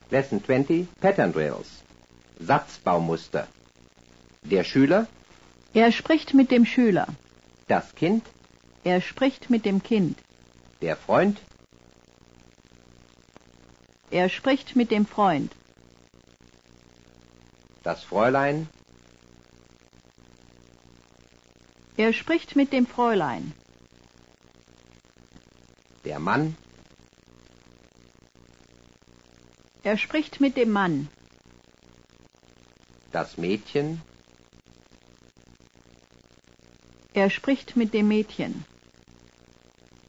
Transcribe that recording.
Lesson 20, Pattern Drills. Satzbaumuster. Der Schüler, Er spricht mit dem Schüler. das Kind, Er spricht mit dem Kind. der Freund, Er spricht mit dem Freund. das Fräulein, Er spricht mit dem Fräulein. der Mann, Er spricht mit dem Mann. das Mädchen, Er spricht mit dem Mädchen.